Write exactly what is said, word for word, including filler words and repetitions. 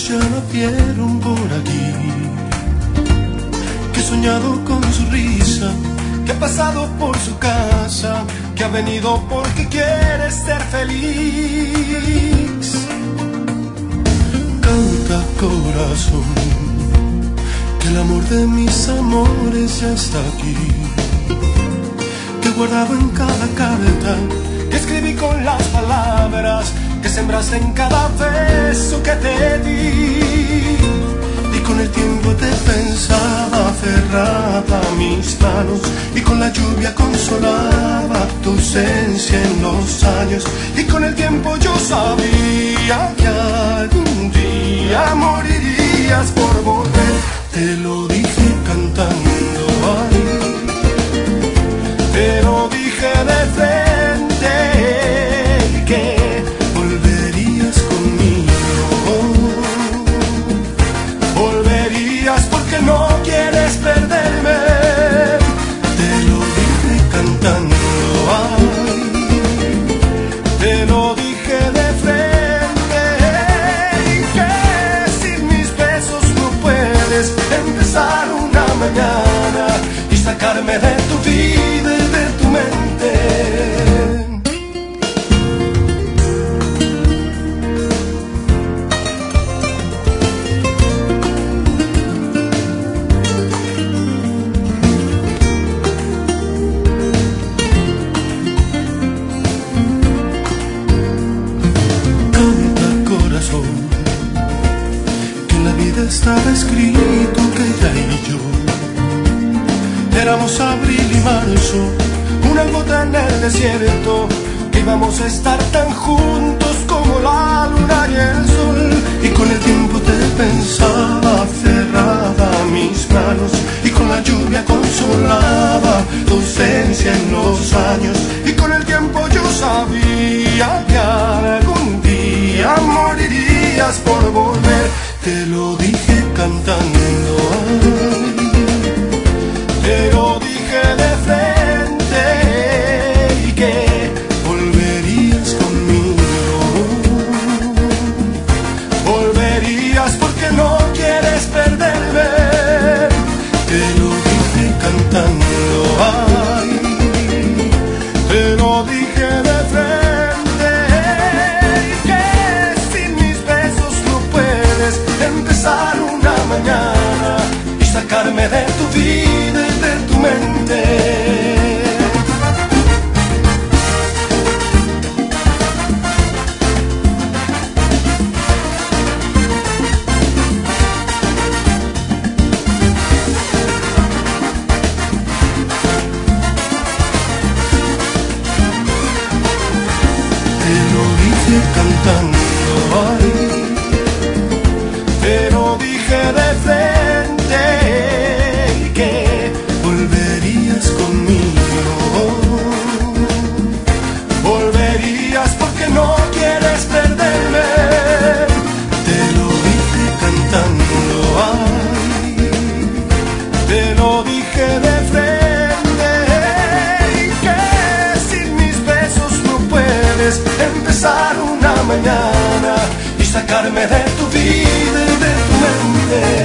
ya la vieron por aquí, que he soñado con su risa, que ha pasado por su casa, que ha venido porque quiere ser feliz. Canta, corazón, que el amor de mis amores ya está aquí, que he guardado en cada carta, que escribí con las palabras que sembraste en cada beso que te di. Y con el tiempo te pensaba aferrada a mis manos, y con la lluvia consolaba tu ausencia en los años. Y con el tiempo yo sabía que algún día morirías por volver. Te lo dije cantando ahí, te lo dije de frente, que volverías conmigo, volverías porque no quieres perderme. Te lo dije cantando ahí, te lo dije de frente, que sin mis besos no puedes empezar una mañana y sacarme de tu vida y de tu mente. Canta, corazón, que en la vida estaba escrito que ella y yo éramos abril y marzo, una gota en el desierto, que íbamos a estar tan juntos como la luna y el sol. Y con el tiempo te pensaba aferrada a mis manos, y con la lluvia consolaba tu ausencia en los años. Y con el tiempo yo sabía que algún día morirías por volver. Te lo dije cantando ahí, te lo dije de frente, y que volverías conmigo, volverías porque no quieres perderme. Te lo dije cantando ahí, te lo dije de frente, y que sin mis besos no puedes empezar una mañana y sacarme de tu vida y de tu mente. Te lo dije cantando ahí, te lo dije de frente, que volverías conmigo, volverías porque no quieres perderme. Te lo dije cantando ahí, te lo dije de frente, que sin mis besos no puedes empezar una mañana y sacarme de tu vida y de tu mente.